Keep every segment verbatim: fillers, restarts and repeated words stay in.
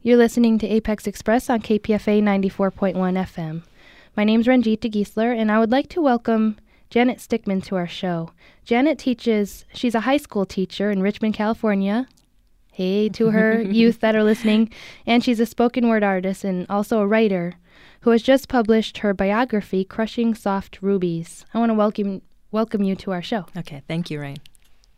You're listening to Apex Express on K P F A ninety-four point one F M. My name's Ranjita Giesler, and I would like to welcome Janet Stickman to our show. Janet teaches, she's a high school teacher in Richmond, California. Hey to her youth that are listening. And she's a spoken word artist and also a writer who has just published her biography, Crushing Soft Rubies. I want to welcome welcome you to our show. Okay, thank you, Rain.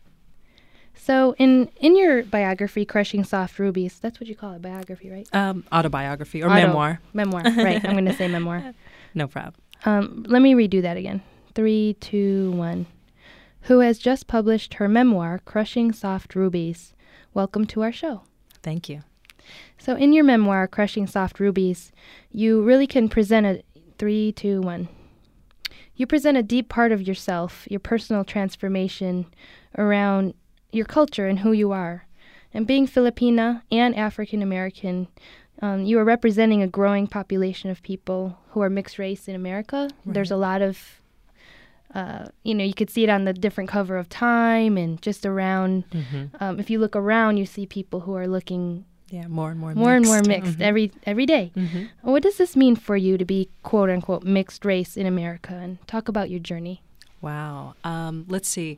So in, in your biography, Crushing Soft Rubies, that's what you call it, biography, right? Um, autobiography or Auto, memoir. Memoir, right. I'm going to say memoir. No problem. Um, let me redo that again. Three, two, one. Who has just published her memoir, Crushing Soft Rubies. Welcome to our show. Thank you. So in your memoir, Crushing Soft Rubies, you really can present a... Three, two, one. You present a deep part of yourself, your personal transformation around your culture and who you are. And being Filipina and African American, um, you are representing a growing population of people who are mixed race in America. Right. There's a lot of, uh, you know, you could see it on the different cover of Time and just around. Mm-hmm. Um, if you look around, you see people who are looking yeah, more and more more mixed. and more mixed mm-hmm. every every day. Mm-hmm. What does this mean for you to be quote unquote mixed race in America? And talk about your journey. Wow. Um, let's see.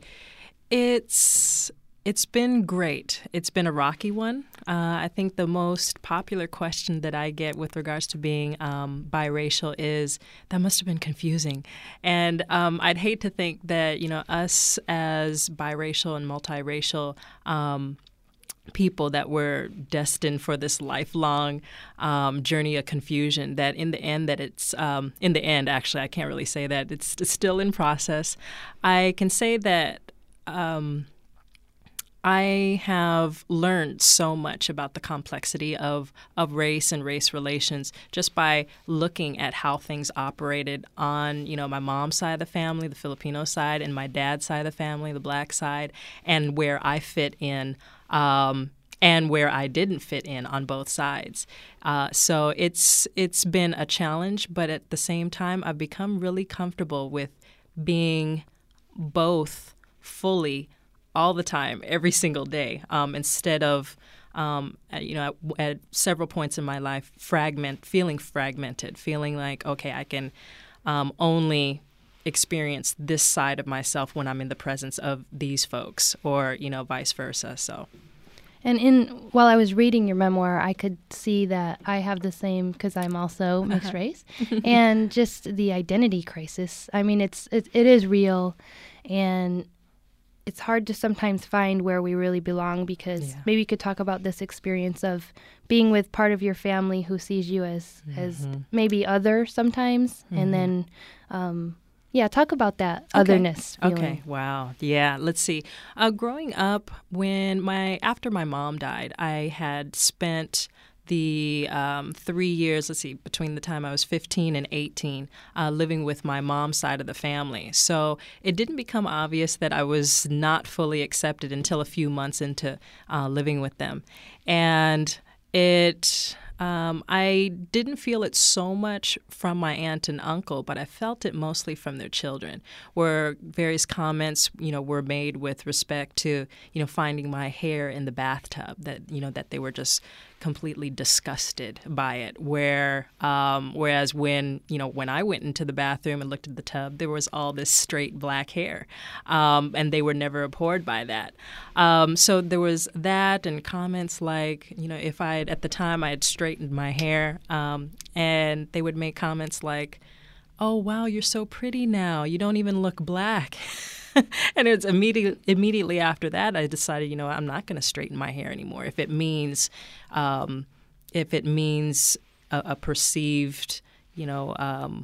It's It's been great. It's been a rocky one. Uh, I think the most popular question that I get with regards to being um, biracial is, that must have been confusing. And um, I'd hate to think that, you know, us as biracial and multiracial um, people that were destined for this lifelong um, journey of confusion, that in the end, that it's, um, in the end, actually, I can't really say that. It's, it's still in process. I can say that Um, I have learned so much about the complexity of, of race and race relations just by looking at how things operated on, you know, my mom's side of the family, the Filipino side, and my dad's side of the family, the black side, and where I fit in um, and where I didn't fit in on both sides. Uh, so it's it's been a challenge, but at the same time, I've become really comfortable with being both fully all the time, every single day, um, instead of, um, you know, at, at several points in my life, fragment, feeling fragmented, feeling like, okay, I can um, only experience this side of myself when I'm in the presence of these folks, or, you know, vice versa. So, and in while I was reading your memoir, I could see that I have the same, because I'm also mixed uh-huh. race, and just the identity crisis. I mean, it's it, it is real, and it's hard to sometimes find where we really belong, because yeah. maybe you could talk about this experience of being with part of your family who sees you as, mm-hmm. as maybe other sometimes. Mm-hmm. And then, um, yeah, talk about that okay. otherness feeling. Okay, wow. Yeah, let's see. Uh, growing up, when my after my mom died, I had spent the um, three years, let's see, between the time I was fifteen and eighteen, uh, living with my mom's side of the family. So it didn't become obvious that I was not fully accepted until a few months into uh, living with them. And it, um, I didn't feel it so much from my aunt and uncle, but I felt it mostly from their children, where various comments, you know, were made with respect to, you know, finding my hair in the bathtub, that, you know, that they were just completely disgusted by it. Where, um, whereas when, you know, when I went into the bathroom and looked at the tub, there was all this straight black hair, um, and they were never abhorred by that. Um, so there was that, and comments like, you know, if I had, at the time I had straightened my hair, um, and they would make comments like, "Oh wow, you're so pretty now. You don't even look black." And it's immediately immediately after that, I decided, you know, I'm not going to straighten my hair anymore. If it means, um, if it means a, a perceived, you know, um,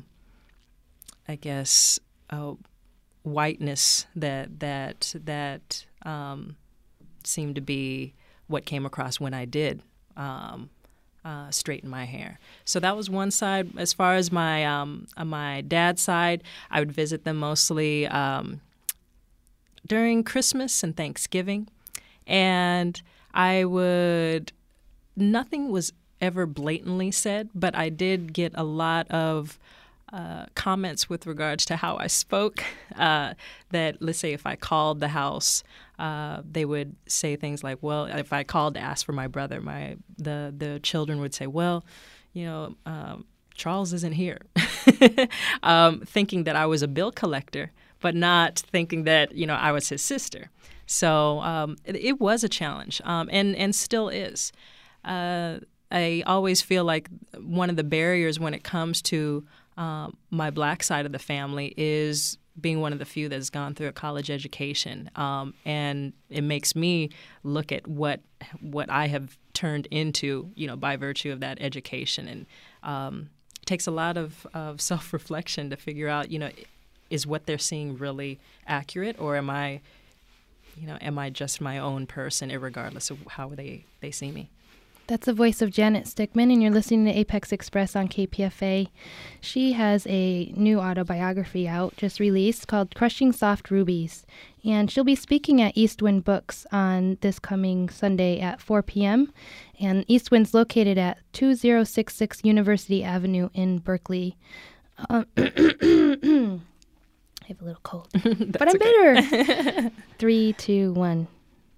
I guess, uh, whiteness that that that um, seemed to be what came across when I did um, uh, straighten my hair. So that was one side. As far as my um, uh, my dad's side, I would visit them mostly Um, during Christmas and Thanksgiving, and I would, nothing was ever blatantly said, but I did get a lot of uh, comments with regards to how I spoke. Uh, that let's say if I called the house, uh, they would say things like, "Well," if I called to ask for my brother, my the the children would say, "Well, you know, um, Charles isn't here," um, thinking that I was a bill collector, but not thinking that you know I was his sister. So um, it, it was a challenge, um, and and still is. Uh, I always feel like one of the barriers when it comes to um, my black side of the family is being one of the few that's gone through a college education, um, and it makes me look at what what I have turned into, you know, by virtue of that education, and um, it takes a lot of, of self-reflection to figure out, you know, is what they're seeing really accurate, or am I, you know, am I just my own person, irregardless of how they, they see me? That's the voice of Janet Stickman, and you're listening to Apex Express on K P F A. She has a new autobiography out, just released, called Crushing Soft Rubies. And she'll be speaking at Eastwind Books on this coming Sunday at four p.m. And Eastwind's located at two thousand sixty-six University Avenue in Berkeley. Um, I have a little cold, but I'm okay. better. Three, two, one.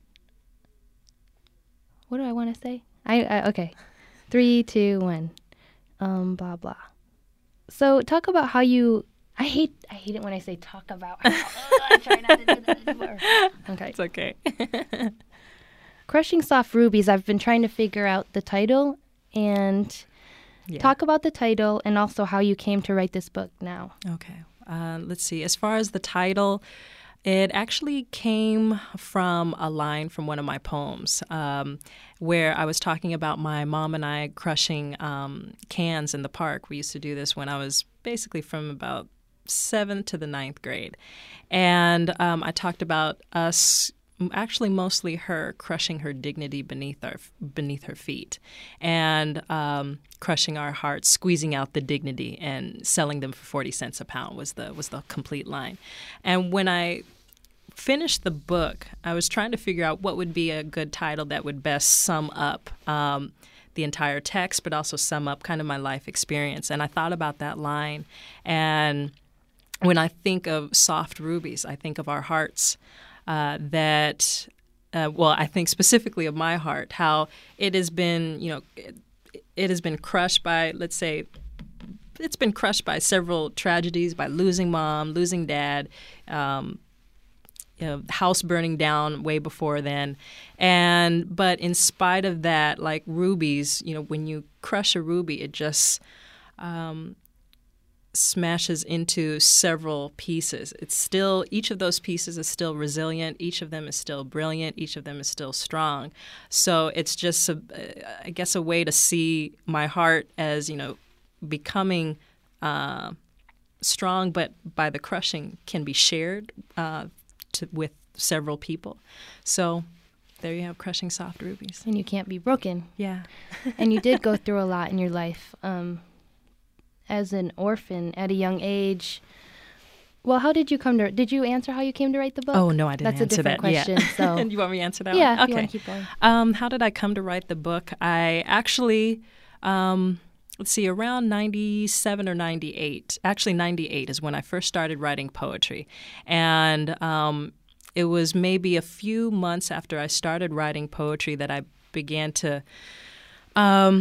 What do I want to say? I, I okay, three, two, one, um, blah blah. So talk about how you. I hate I hate it when I say talk about. How, oh, I try not to do that anymore. Okay, It's okay. Crushing Soft Rubies. I've been trying to figure out the title and Yeah. talk about the title and also how you came to write this book now. Okay. Uh, let's see. As far as the title, it actually came from a line from one of my poems, um, where I was talking about my mom and I crushing um, cans in the park. We used to do this when I was basically from about seventh to the ninth grade. And um, I talked about us, actually mostly her, crushing her dignity beneath our beneath her feet, and um, crushing our hearts, squeezing out the dignity, and selling them for forty cents a pound was the was the complete line. And when I finished the book, I was trying to figure out what would be a good title that would best sum up um, the entire text, but also sum up kind of my life experience. And I thought about that line, and when I think of soft rubies, I think of our hearts. Uh, that, uh, well, I think specifically of my heart, how it has been, you know, it, it has been crushed by, let's say, it's been crushed by several tragedies, by losing mom, losing dad, um, you know, house burning down way before then. And, but in spite of that, like rubies, you know, when you crush a ruby, it just, um, smashes into several pieces. It's still, each of those pieces is still resilient. Each of them is still brilliant. Each of them is still strong. So it's just, a, I guess, a way to see my heart as, you know, becoming uh, strong, but by the crushing can be shared uh, to, with several people. So there you have Crushing Soft Rubies. And you can't be broken. Yeah. And you did go through a lot in your life. Um, as an orphan at a young age. Well, how did you come to, did you answer how you came to write the book? Oh, no, I didn't That's answer that. That's a different question. Yeah. So. You want me to answer that yeah, one? if you Okay. want to keep going. Um, how did I come to write the book? I actually, um, let's see, around ninety-seven or ninety-eight, actually ninety-eight is when I first started writing poetry. And um, it was maybe a few months after I started writing poetry that I began to um,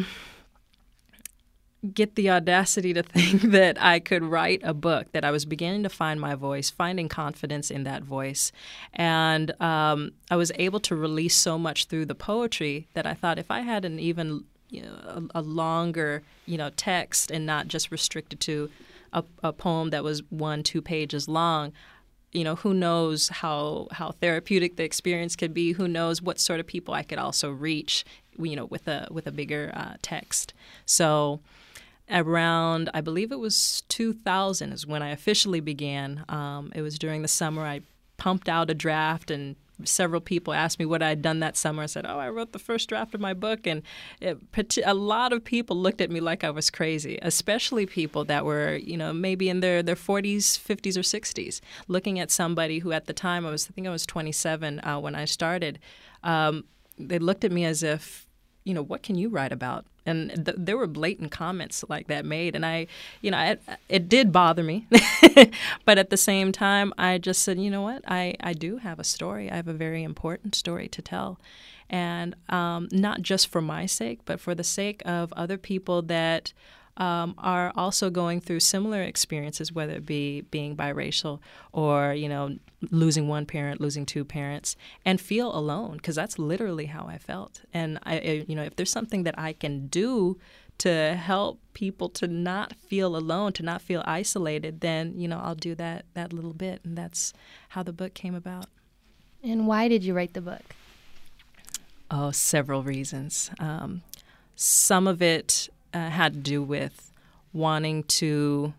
get the audacity to think that I could write a book, that I was beginning to find my voice, finding confidence in that voice. And um, I was able to release so much through the poetry that I thought if I had an even you know, a, a longer you know text and not just restricted to a, a poem that was one, two pages long, you know, who knows how, how therapeutic the experience could be, who knows what sort of people I could also reach, you know, with a, with a bigger uh, text. So around, I believe it was two thousand is when I officially began. Um, it was during the summer. I pumped out a draft, and several people asked me what I had done that summer. I said, oh, I wrote the first draft of my book. And it, a lot of people looked at me like I was crazy, especially people that were, you know, maybe in their, their forties, fifties, or sixties, looking at somebody who at the time, I was, I think I was twenty-seven uh, when I started. Um, they looked at me as if, you know, what can you write about? And th- there were blatant comments like that made. And I, you know, it, it did bother me. But at the same time, I just said, you know what? I, I do have a story. I have a very important story to tell. And um, not just for my sake, but for the sake of other people that um, are also going through similar experiences, whether it be being biracial or, you know, losing one parent, losing two parents, and feel alone, because that's literally how I felt. And, I, I, you know, if there's something that I can do to help people to not feel alone, to not feel isolated, then, you know, I'll do that, that little bit. And that's how the book came about. And why did you write the book? Oh, several reasons. Um, some of it uh, had to do with wanting to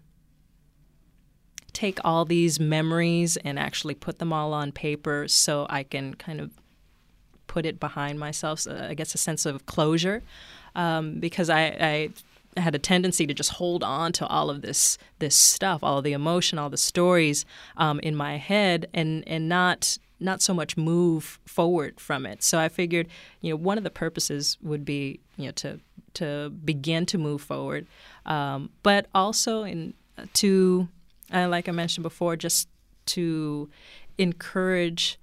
take all these memories and actually put them all on paper so I can kind of put it behind myself, so I guess a sense of closure, um, because I, I had a tendency to just hold on to all of this this stuff, all of the emotion, all the stories um, in my head, and, and not not so much move forward from it. So I figured, you know, one of the purposes would be, you know, to to begin to move forward, um, but also in to, uh, like I mentioned before, just to encourage,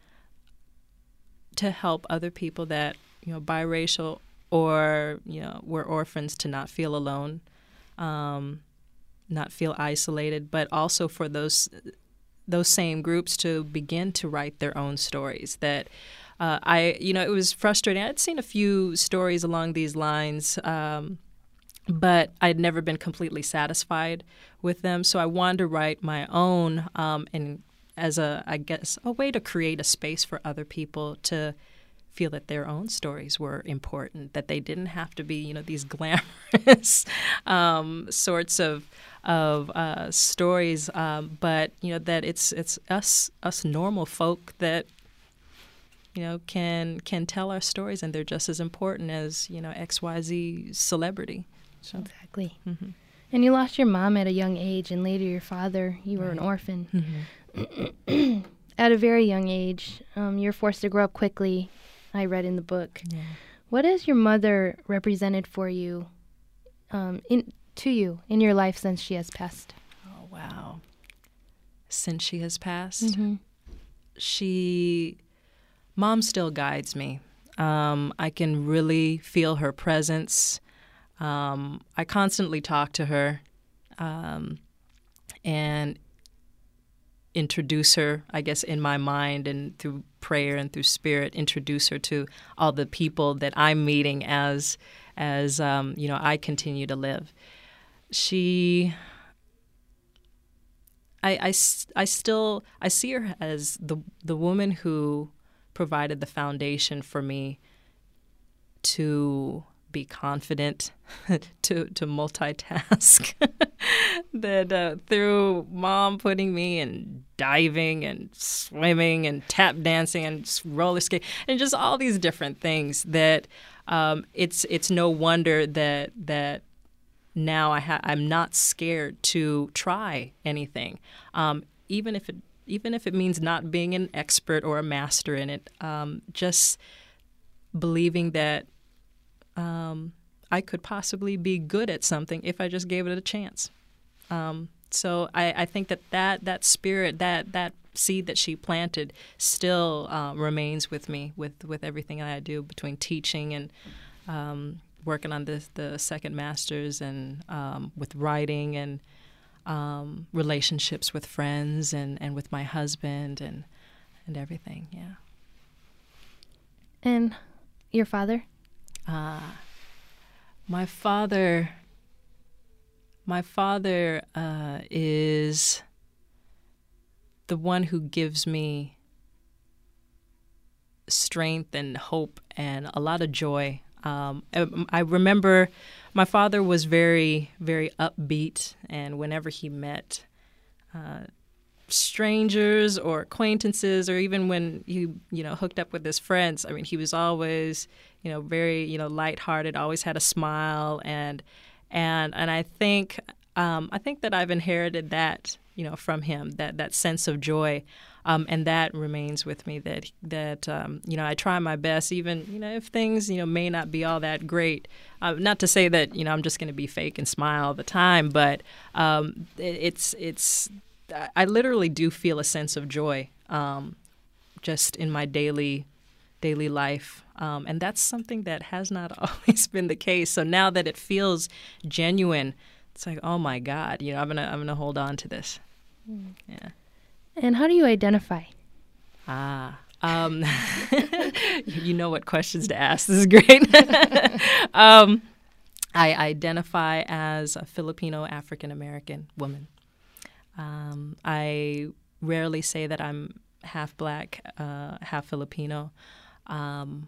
to help other people that, you know, biracial or, you know, were orphans, to not feel alone, um, not feel isolated, but also for those those same groups to begin to write their own stories. That uh, I, you know, it was frustrating. I'd seen a few stories along these lines, um, but I'd never been completely satisfied with them. So I wanted to write my own, um, and as a, I guess, a way to create a space for other people to feel that their own stories were important, that they didn't have to be, you know, these glamorous um, sorts of of uh, stories, um, but you know that it's it's us us normal folk that, you know, can can tell our stories, and they're just as important as, you know, X Y Z celebrity. So. Exactly. Mm-hmm. And you lost your mom at a young age, and later your father. You were Right. an orphan. Mm-hmm. At a very young age, um, you're forced to grow up quickly, I read in the book. Yeah. What has your mother represented for you, um, in to you, in your life since she has passed? Oh, wow. Since she has passed, Mm-hmm. she, Mom still guides me. Um, I can really feel her presence. Um, I constantly talk to her um, and introduce her, I guess, in my mind and through prayer and through spirit, introduce her to all the people that I'm meeting as, as um, you know, I continue to live. She, I, I, I still, I see her as the the woman who provided the foundation for me to be confident, to to multitask. That uh, through Mom putting me in diving and swimming and tap dancing and roller skating and just all these different things, that um, it's it's no wonder that that now I ha- I'm not scared to try anything, um, even if it even if it means not being an expert or a master in it. Um, just believing that um, I could possibly be good at something if I just gave it a chance. Um, so I, I think that, that that spirit, that that seed that she planted, still uh, remains with me with, with everything that I do, between teaching and um, working on the the second master's, and um, with writing and um, relationships with friends and, and with my husband and and everything. Yeah. And your father? Uh, my father. My father uh, is the one who gives me strength and hope and a lot of joy. Um, I, I remember my father was very, very upbeat, and whenever he met uh, strangers or acquaintances, or even when he, you know, hooked up with his friends, I mean, he was always, you know, very, you know, lighthearted, always had a smile, and And and I think um, I think that I've inherited that, you know, from him, that, that sense of joy. Um, and that remains with me, that, that um, you know, I try my best, even, you know, if things, you know, may not be all that great. Uh, not to say that, you know, I'm just going to be fake and smile all the time, but um, it, it's, it's, I literally do feel a sense of joy um, just in my daily, daily life. Um, and that's something that has not always been the case. So now that it feels genuine, it's like, oh my God, you know, I'm gonna I'm gonna hold on to this. Mm. Yeah. And how do you identify? Ah, um, you know what questions to ask. This is great. um, I identify as a Filipino African American woman. Um, I rarely say that I'm half Black, uh, half Filipino. Um,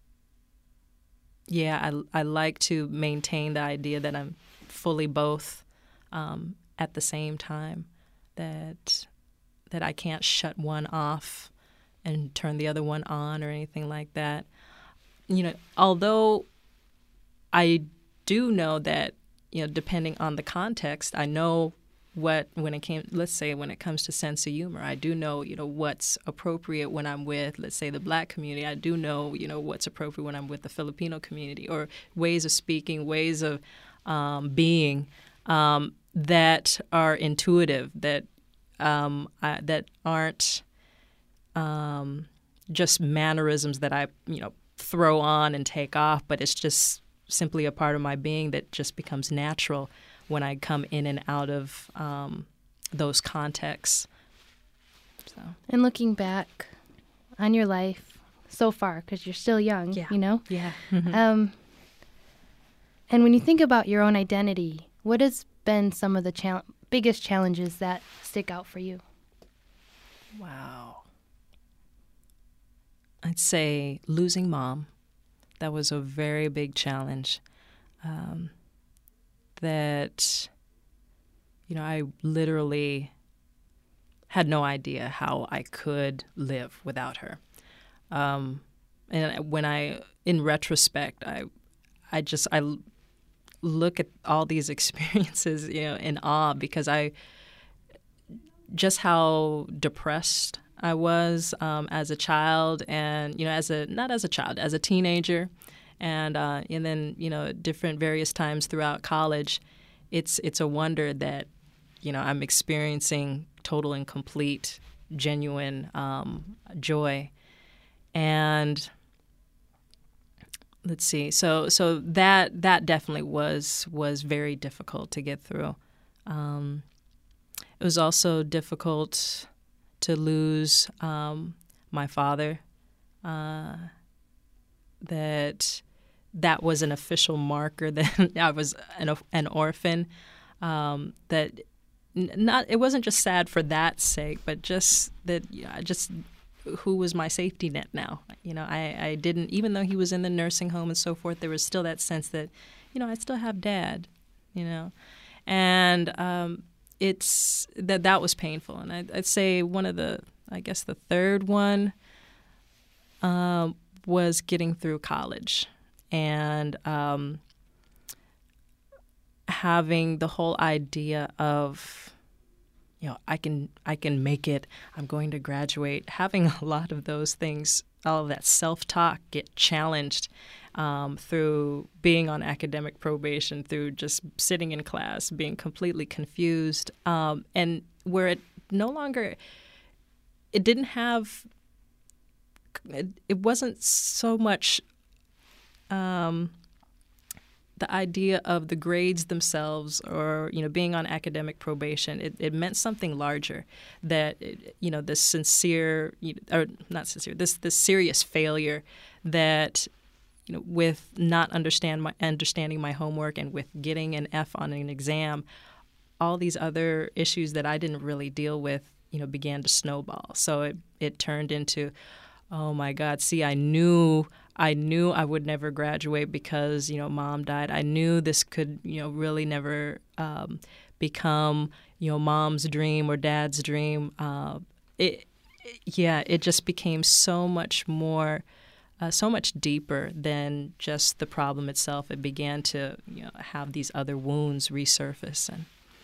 yeah, I, I like to maintain the idea that I'm fully both um, at the same time, that that I can't shut one off and turn the other one on or anything like that. You know, although I do know that, you know, depending on the context, I know what, when it came, let's say when it comes to sense of humor, I do know, you know, what's appropriate when I'm with, let's say, the Black community. I do know, you know, what's appropriate when I'm with the Filipino community, or ways of speaking, ways of um, being um, that are intuitive, that um, I, that aren't um, just mannerisms that I, you know, throw on and take off, but it's just simply a part of my being that just becomes natural when I come in and out of um, those contexts. So. And looking back on your life so far, because you're still young, yeah. you know? Yeah. um, and when you think about your own identity, what has been some of the chal- biggest challenges that stick out for you? Wow. I'd say losing mom. That was a very big challenge. Um, that, you know, I literally had no idea how I could live without her. Um, and when I, in retrospect, I, I just, I look at all these experiences, you know, in awe, because I, just how depressed I was um, as a child, and, you know, as a, not as a child, as a teenager. And uh, and then, you know, different various times throughout college, it's it's a wonder that, you know, I'm experiencing total and complete, genuine um, joy. And let's see, so so that that definitely was was very difficult to get through. Um, it was also difficult to lose um, my father. Uh, that. That was an official marker that I was an, an orphan. Um, that not it wasn't just sad for that sake, but just that, you know, just who was my safety net now. You know, I, I didn't, even though he was in the nursing home and so forth, there was still that sense that, you know, I still have Dad. You know, and um, it's that that was painful. And I, I'd say one of the, I guess the third one um, was getting through college. And um, having the whole idea of, you know, I can I can make it, I'm going to graduate, having a lot of those things, all of that self-talk get challenged um, through being on academic probation, through just sitting in class, being completely confused, um, and where it no longer, it didn't have, it, it wasn't so much Um, the idea of the grades themselves, or, you know, being on academic probation. It, it meant something larger, that, it, you know, this sincere, or not sincere, this this serious failure that, you know, with not understand my, understanding my homework, and with getting an F on an exam, all these other issues that I didn't really deal with, you know, began to snowball. So it, it turned into, oh my God, see, I knew I knew I would never graduate because, you know, Mom died. I knew this could, you know, really never um, become, you know, Mom's dream or Dad's dream. Uh, it, it, yeah, it just became so much more, uh, so much deeper than just the problem itself. It began to, you know, have these other wounds resurface. And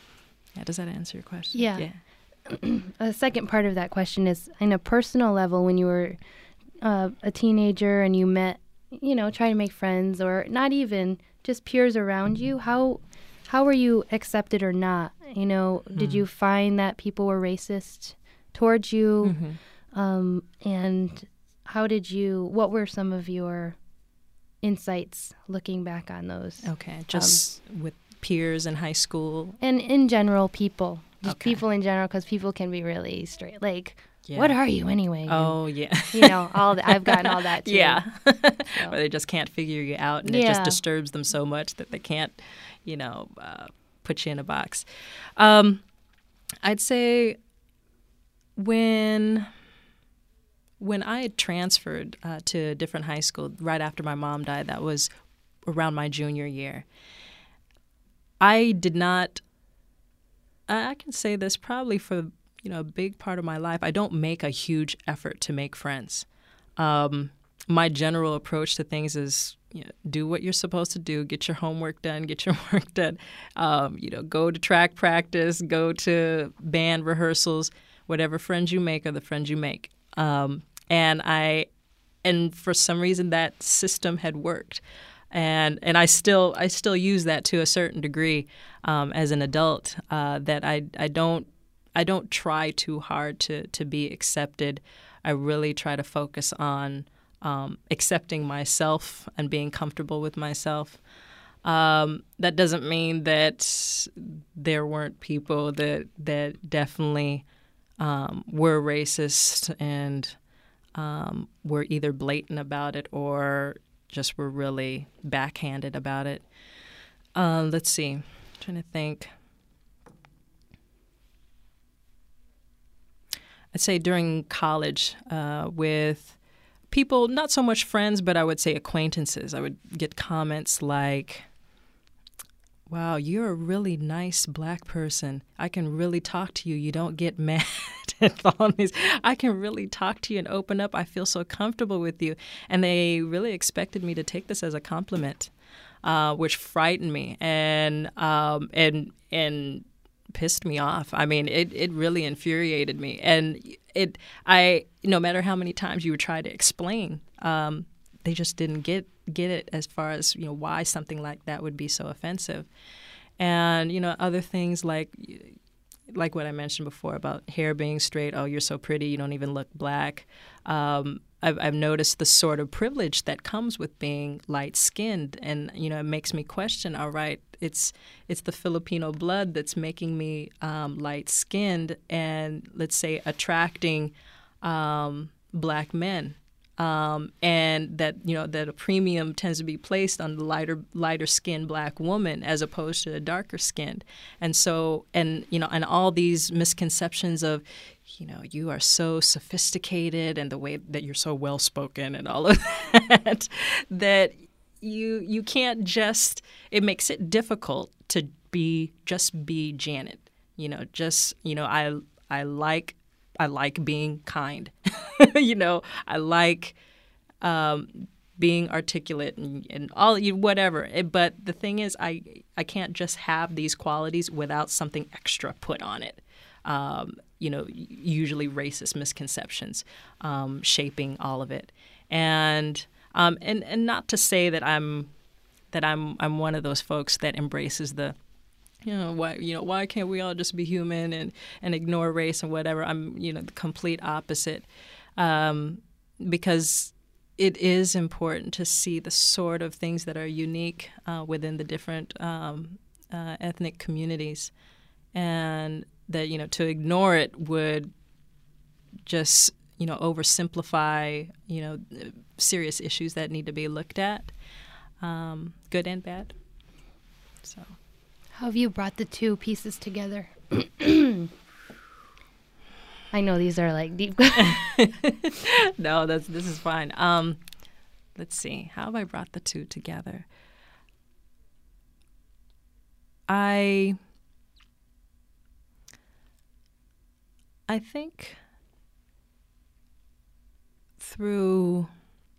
Yeah, does that answer your question? Yeah. Yeah. A second part of that question is, in a personal level, when you were uh, a teenager and you met, you know, trying to make friends, or not even just peers around you, how how were you accepted or not? You know, mm. did you find that people were racist towards you? Mm-hmm. Um, and how did you, what were some of your insights looking back on those? Okay, just um, with peers in high school? And in general, people. Just okay. people in general, because people can be really straight. Like, yeah. what are you anyway? Oh, and, yeah. You know, all the, I've gotten all that, too. Yeah. So. Or they just can't figure you out, and yeah. it just disturbs them so much that they can't, you know, uh, put you in a box. Um, I'd say when... When I had transferred uh, to a different high school right after my mom died, that was around my junior year, I did not, I can say this probably for, you know, a big part of my life, I don't make a huge effort to make friends. Um, my general approach to things is, you know, do what you're supposed to do, get your homework done, get your work done, um, you know, go to track practice, go to band rehearsals, whatever friends you make are the friends you make. Um, and I, and for some reason that system had worked, and and I still I still use that to a certain degree um, as an adult. Uh, that I I don't I don't try too hard to to be accepted. I really try to focus on um, accepting myself and being comfortable with myself. Um, that doesn't mean that there weren't people that that definitely. Um, were racist and um, were either blatant about it or just were really backhanded about it. Uh, let's see. I'm trying to think. I'd say during college uh, with people, not so much friends, but I would say acquaintances, I would get comments like, wow, you're a really nice black person. I can really talk to you. You don't get mad at all these. I can really talk to you and open up. I feel so comfortable with you. And they really expected me to take this as a compliment, uh, which frightened me and um, and and pissed me off. I mean, it, it really infuriated me. And it I no matter how many times you would try to explain, um, they just didn't get get it as far as, you know, why something like that would be so offensive. And, you know, other things like like what I mentioned before about hair being straight. Oh, you're so pretty. You don't even look black. Um, I've, I've noticed the sort of privilege that comes with being light-skinned. And, you know, it makes me question, all right, it's it's the Filipino blood that's making me um, light-skinned and, let's say, attracting um, black men. Um, and that, you know, that a premium tends to be placed on the lighter lighter skinned black woman as opposed to a darker skinned. And so, and, you know, and all these misconceptions of, you know, you are so sophisticated and the way that you're so well spoken and all of that, that you you can't just, it makes it difficult to be, just be Janet, you know, just, you know, I I like I like being kind, you know, I like um, being articulate and, and all you whatever. It, but the thing is, I I can't just have these qualities without something extra put on it. Um, you know, usually racist misconceptions um, shaping all of it, and um, and and not to say that I'm that I'm I'm one of those folks that embraces the. You know, why you know why can't we all just be human and, and ignore race and whatever? I'm, you know, the complete opposite, um, because it is important to see the sort of things that are unique uh, within the different um, uh, ethnic communities, and that, you know, to ignore it would just, you know, oversimplify, you know, serious issues that need to be looked at, um, good and bad. So. How have you brought the two pieces together? I know these are like deep. No, that's this is fine. Um, let's see. How have I brought the two together? I I think through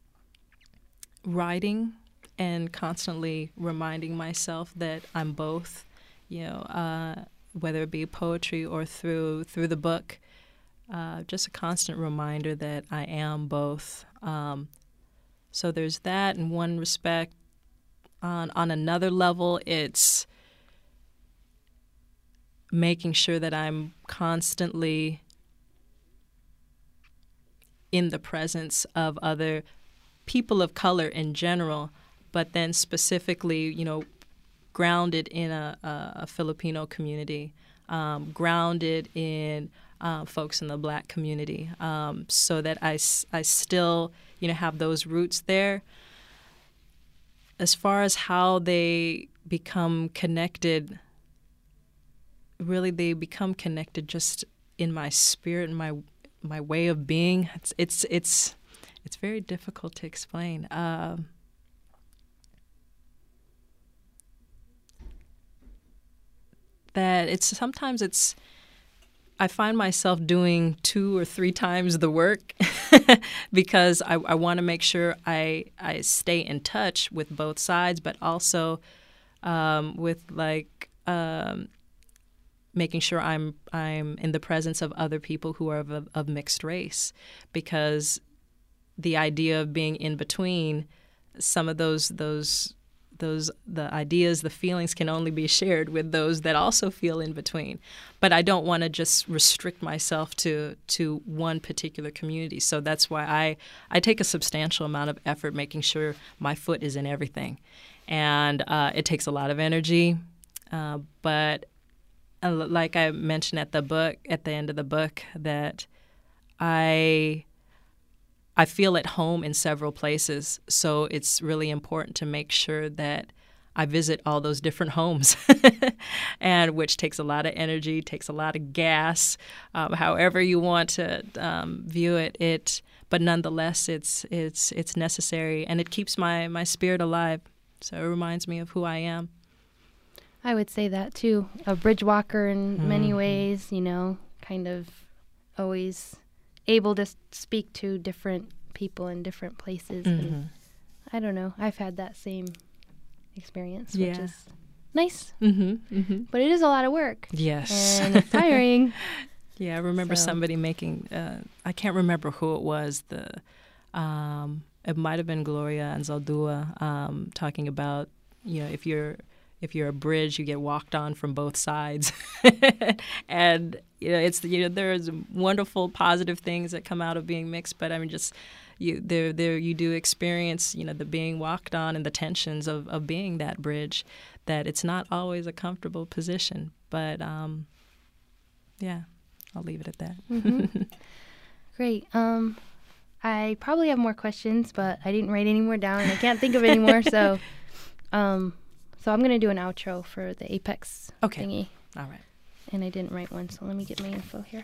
writing and constantly reminding myself that I'm both, you know, uh, whether it be poetry or through through the book. Uh, just a constant reminder that I am both. Um, so there's that in one respect. On on another level, it's making sure that I'm constantly in the presence of other people of color in general, but then specifically, you know, grounded in a, a, a Filipino community, um, grounded in uh, folks in the Black community, um, so that I, I still, you know, have those roots there. As far as how they become connected, really they become connected just in my spirit and my my way of being. It's it's it's it's very difficult to explain. Um, that it's sometimes it's I find myself doing two or three times the work because I, I want to make sure I I stay in touch with both sides, but also um, with like um, making sure I'm I'm in the presence of other people who are of, of mixed race, because the idea of being in between, some of those those those the ideas, the feelings can only be shared with those that also feel in between. But I don't want to just restrict myself to to one particular community. So that's why I I take a substantial amount of effort making sure my foot is in everything, and uh, it takes a lot of energy. Uh, but uh, like I mentioned at the book, at the end of the book, that I. I feel at home in several places, so it's really important to make sure that I visit all those different homes, and which takes a lot of energy, takes a lot of gas, um, however you want to um, view it. It, but nonetheless, it's it's it's necessary, and it keeps my, my spirit alive. So it reminds me of who I am. I would say that too. A bridge walker in Mm-hmm. many ways, you know, kind of always able to speak to different people in different places. Mm-hmm. And I don't know. I've had that same experience, Yeah. which is nice. Mm-hmm. Mm-hmm. But it is a lot of work. Yes. And it's tiring. Yeah, I remember So. somebody making, uh, I can't remember who it was, the um, it might have been Gloria Anzaldúa, um, talking about, you know, if you're if you're a bridge, you get walked on from both sides. And, you know, it's, you know, there's wonderful positive things that come out of being mixed, but I mean, just you there there you do experience, you know, the being walked on and the tensions of, of being that bridge, that it's not always a comfortable position. But um, yeah, I'll leave it at that. Mm-hmm. Great. Um, I probably have more questions, but I didn't write any more down, and I can't think of any more. So, um, so I'm gonna do an outro for the Apex Okay. thingy, All right. and I didn't write one, so let me get my info here.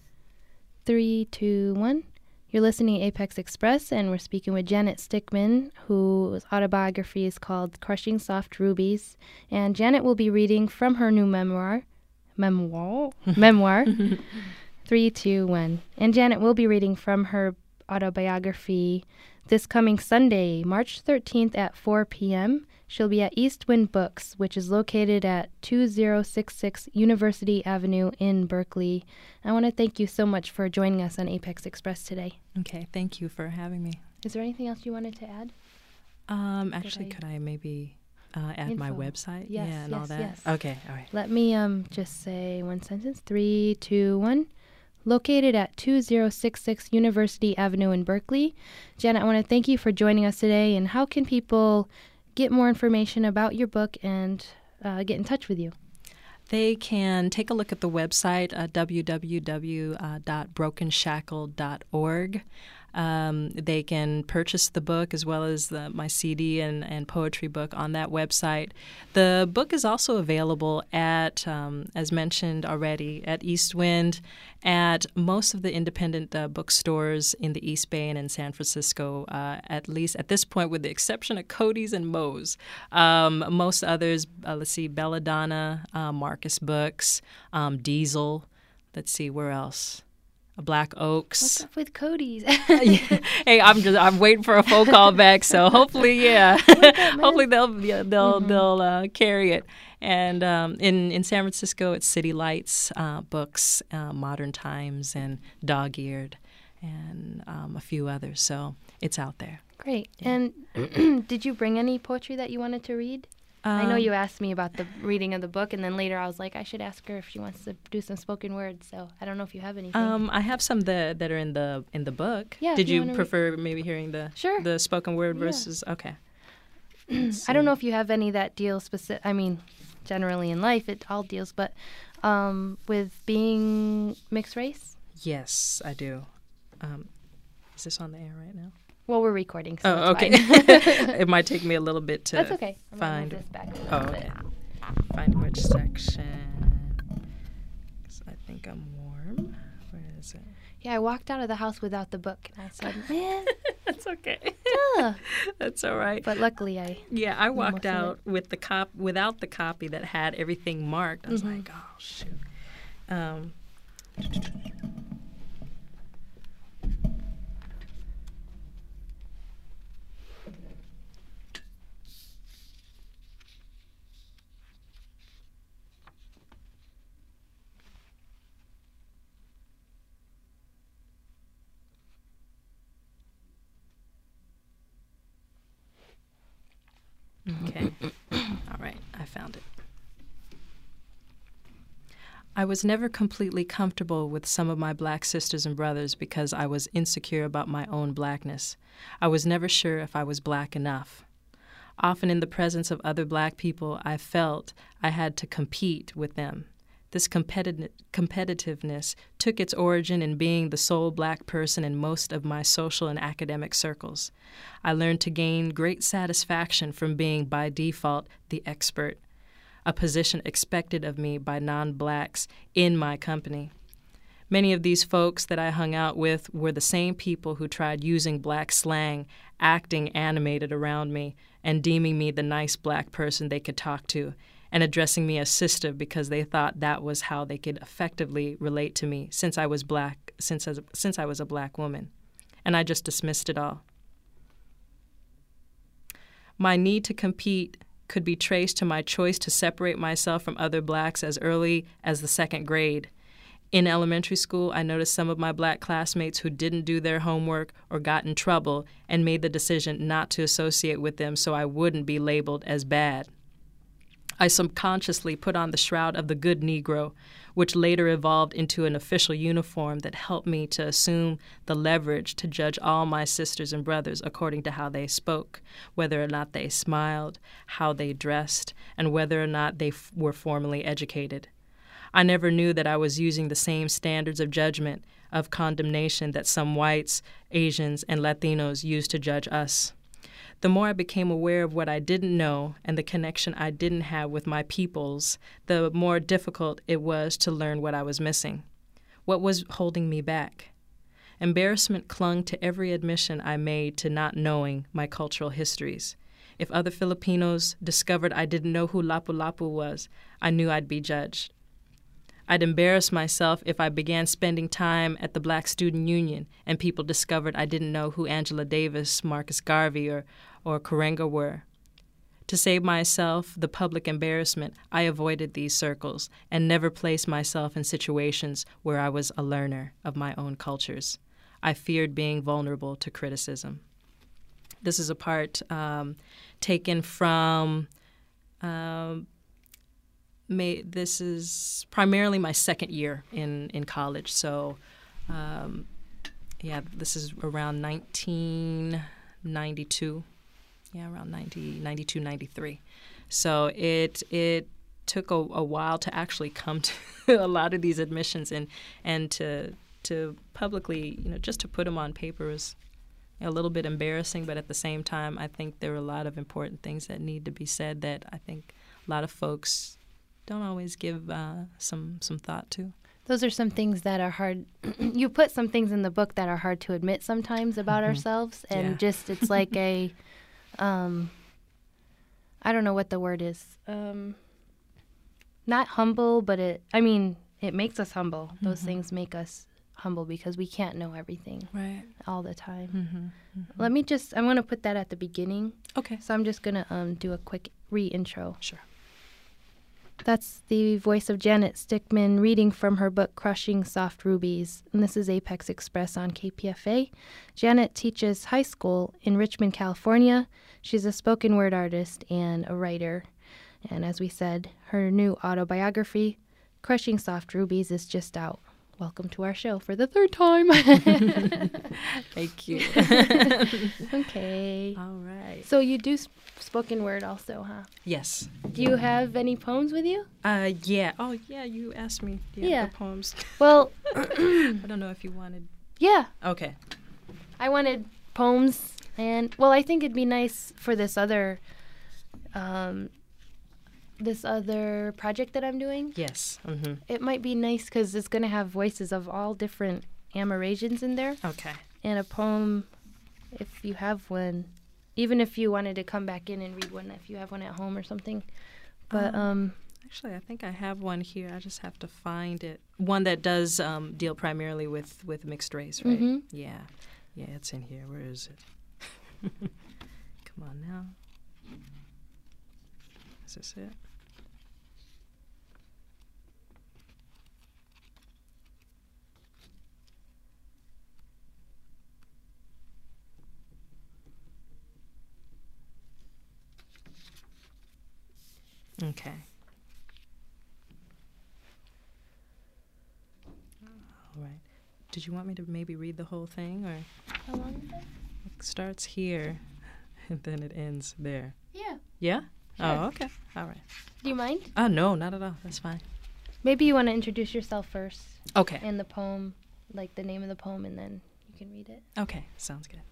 Three, two, one. You're listening to Apex Express, and we're speaking with Janet Stickmin, whose autobiography is called Crushing Soft Rubies. And Janet will be reading from her new memoir, memoir, memoir, Three, two, one. And Janet will be reading from her autobiography this coming Sunday, March thirteenth at four p.m. She'll be at East Wind Books, which is located at two thousand sixty-six University Avenue in Berkeley. I want to thank you so much for joining us on Apex Express today. Okay. Thank you for having me. Is there anything else you wanted to add? Um, actually, I- could I maybe uh, add my Info. website? Yes, yeah, and all yes, that. yes. Okay. All right. Let me um just say one sentence. Three, two, one. Located at two thousand sixty-six University Avenue in Berkeley. Janet, I want to thank you for joining us today. And how can people get more information about your book and uh, get in touch with you? They can take a look at the website, uh, w w w dot broken shackle dot org. Um, they can purchase the book as well as the, my C D and, and poetry book on that website. The book is also available at, um, as mentioned already, at Eastwind, at most of the independent uh, bookstores in the East Bay and in San Francisco, uh, at least at this point, with the exception of Cody's and Moe's. Um, most others, uh, let's see, Belladonna, uh, Marcus Books, um, Diesel. Let's see, where else? Black Oaks. What's up with Cody's? Yeah. Hey, I'm just I'm waiting for a phone call back, so hopefully, yeah, up, hopefully they'll yeah, they'll Mhm. they'll uh, carry it. And um, in in San Francisco, it's City Lights uh, Books, uh, Modern Times, and Dog Eared, and um, a few others. So it's out there. Great. Yeah. And did you bring any poetry that you wanted to read? I know Um, you asked me about the reading of the book, and then later I was like, I should ask her if she wants to do some spoken word. So I don't know if you have anything. Um, I have some that that are in the in the book. Yeah, if Did you you wanna read- prefer maybe hearing the Sure. the spoken word Yeah. versus okay? I don't know if you have any that deal specific. I mean, generally in life it all deals, but um, with being mixed race. Yes, I do. Um, is this on the air right now? Well, we're recording, so Oh, it's okay. fine. It might take me a little bit to That's okay. I'm gonna find. move this back a little Oh, bit. okay. Find which section. 'Cause I think I'm warm. Where is it? Yeah, I walked out of the house without the book, and I said, "Man, That's okay. duh." That's all right. But luckily, I Yeah, I walked most of it. out with the cop without the copy that had everything marked. I was Mhm. like, oh shoot. Um, okay. All right, I found it. I was never completely comfortable with some of my black sisters and brothers because I was insecure about my own blackness. I was never sure if I was black enough. Often in the presence of other black people, I felt I had to compete with them. This competi- competitiveness took its origin in being the sole black person in most of my social and academic circles. I learned to gain great satisfaction from being, by default, the expert, a position expected of me by non-blacks in my company. Many of these folks that I hung out with were the same people who tried using black slang, acting animated around me, and deeming me the nice black person they could talk to, and addressing me as sister because they thought that was how they could effectively relate to me since I was black, since as, since I was a black woman. And I just dismissed it all. My need to compete could be traced to my choice to separate myself from other blacks as early as the second grade. In elementary school, I noticed some of my black classmates who didn't do their homework or got in trouble and made the decision not to associate with them so I wouldn't be labeled as bad. I subconsciously put on the shroud of the good Negro, which later evolved into an official uniform that helped me to assume the leverage to judge all my sisters and brothers according to how they spoke, whether or not they smiled, how they dressed, and whether or not they f- were formally educated. I never knew that I was using the same standards of judgment, of condemnation that some whites, Asians, and Latinos use to judge us. The more I became aware of what I didn't know and the connection I didn't have with my peoples, the more difficult it was to learn what I was missing. What was holding me back? Embarrassment clung to every admission I made to not knowing my cultural histories. If other Filipinos discovered I didn't know who Lapu-Lapu was, I knew I'd be judged. I'd embarrass myself if I began spending time at the Black Student Union and people discovered I didn't know who Angela Davis, Marcus Garvey, or, or Karenga were. To save myself the public embarrassment, I avoided these circles and never placed myself in situations where I was a learner of my own cultures. I feared being vulnerable to criticism. This is a part um, taken from... Um, May, this is primarily my second year in, in college. So, um, yeah, this is around nineteen ninety-two. Yeah, around ninety, ninety-two, ninety-three. So it it took a, a while to actually come to a lot of these admissions and and to to publicly, you know, just to put them on paper is a little bit embarrassing. But at the same time, I think there are a lot of important things that need to be said that I think a lot of folks don't always give uh, some some thought to. Those are some things that are hard. You put some things in the book that are hard to admit sometimes about mm-hmm. ourselves, and yeah. just it's like a, um, I don't know what the word is. Um, not humble, but it. I mean, it makes us humble. Those mm-hmm. things make us humble because we can't know everything Right. all the time. Mm-hmm. Mm-hmm. Let me just, I'm going to put that at the beginning. Okay. So I'm just going to um, do a quick re-intro. Sure. That's the voice of Janet Stickmin reading from her book, Crushing Soft Rubies. And this is Apex Express on K P F A. Janet teaches high school in Richmond, California. She's a spoken word artist and a writer. And as we said, her new autobiography, Crushing Soft Rubies, is just out. Welcome to our show for the third time. Thank you. Okay. All right. So you do sp- spoken word also, huh? Yes. Do you have any poems with you? Uh, yeah. Oh, yeah. You asked me. Do you Yeah. have the poems? Well, I don't know if you wanted. yeah. Okay. I wanted poems, and well, I think it'd be nice for this other, um, this other project that I'm doing. Yes. Mm-hmm. It might be nice because it's gonna have voices of all different Amerasians in there, Okay. and a poem, if you have one, even if you wanted to come back in and read one, if you have one at home or something. But Um, um, Actually, I think I have one here. I just have to find it. One that does um, deal primarily with, with mixed race, right? Mhm. Yeah. Yeah, it's in here. Where is it? Come on now. Is this it? Okay. All right. Did you want me to maybe read the whole thing, or how long is it? it starts here and then it ends there? Yeah. Yeah? Sure. Oh, okay. All right. Do you mind? Oh, no, not at all. That's fine. Maybe you want to introduce yourself first Okay. and the poem, like the name of the poem, and then you can read it. Okay, sounds good.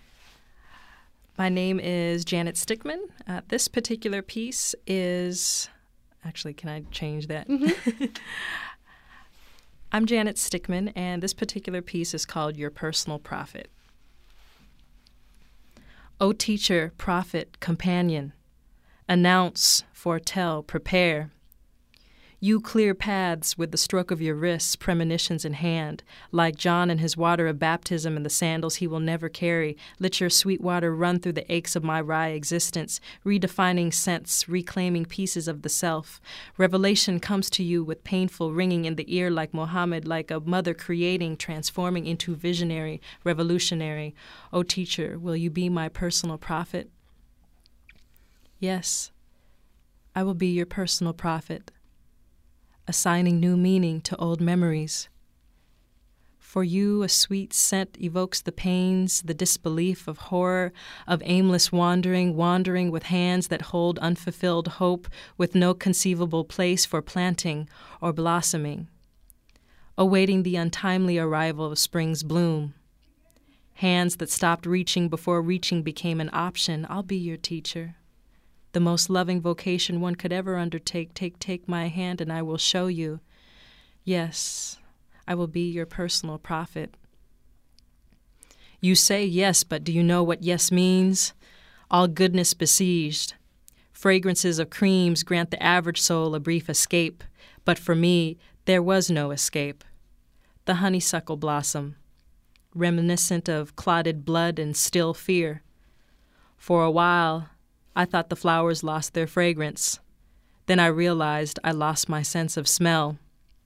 My name is Janet Stickmin. Uh, this particular piece is, actually, can I change that? I'm Janet Stickmin, and this particular piece is called Your Personal Prophet. O teacher, prophet, companion, announce, foretell, prepare. You clear paths with the stroke of your wrists, premonitions in hand. Like John and his water of baptism and the sandals he will never carry, let your sweet water run through the aches of my wry existence, redefining sense, reclaiming pieces of the self. Revelation comes to you with painful ringing in the ear like Muhammad, like a mother creating, transforming into visionary, revolutionary. O teacher, will you be my personal prophet? Yes, I will be your personal prophet, assigning new meaning to old memories. For you, a sweet scent evokes the pains, the disbelief of horror, of aimless wandering, wandering with hands that hold unfulfilled hope, with no conceivable place for planting or blossoming, awaiting the untimely arrival of spring's bloom. Hands that stopped reaching before reaching became an option. I'll be your teacher. The most loving vocation one could ever undertake. Take, take my hand and I will show you. Yes, I will be your personal prophet. You say yes, but do you know what yes means? All goodness besieged. Fragrances of creams grant the average soul a brief escape, but for me, there was no escape. The honeysuckle blossom, reminiscent of clotted blood and still fear. For a while, I thought the flowers lost their fragrance. Then I realized I lost my sense of smell.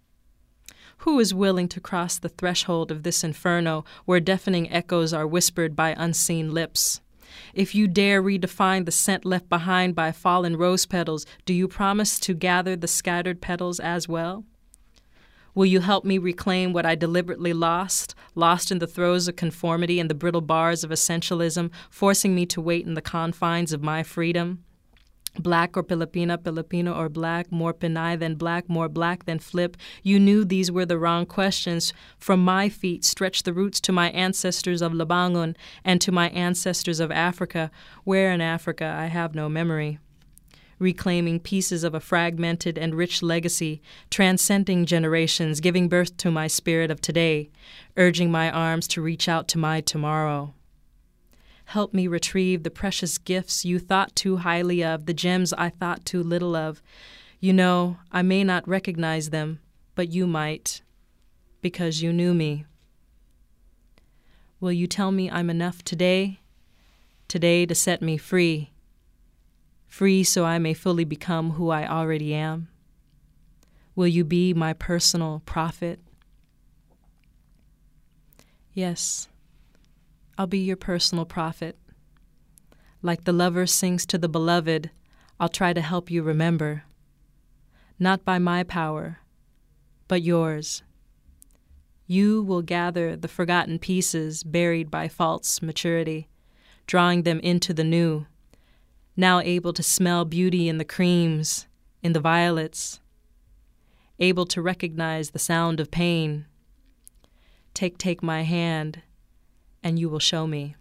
Who is willing to cross the threshold of this inferno where deafening echoes are whispered by unseen lips? If you dare redefine the scent left behind by fallen rose petals, do you promise to gather the scattered petals as well? Will you help me reclaim what I deliberately lost, lost in the throes of conformity and the brittle bars of essentialism, forcing me to wait in the confines of my freedom? Black or Filipina, Filipino or black, more Pinay than black, more black than flip. You knew these were the wrong questions. From my feet stretched the roots to my ancestors of Labangon and to my ancestors of Africa. Where in Africa I have no memory. Reclaiming pieces of a fragmented and rich legacy, transcending generations, giving birth to my spirit of today, urging my arms to reach out to my tomorrow. Help me retrieve the precious gifts you thought too highly of, the gems I thought too little of. You know, I may not recognize them, but you might. because you knew me. Will you tell me I'm enough today, today to set me free, free so I may fully become who I already am? Will you be my personal prophet? Yes, I'll be your personal prophet. Like the lover sings to the beloved, I'll try to help you remember. Not by my power, but yours. You will gather the forgotten pieces buried by false maturity, drawing them into the new, now able to smell beauty in the creams, in the violets, able to recognize the sound of pain. Take, take my hand, and you will show me.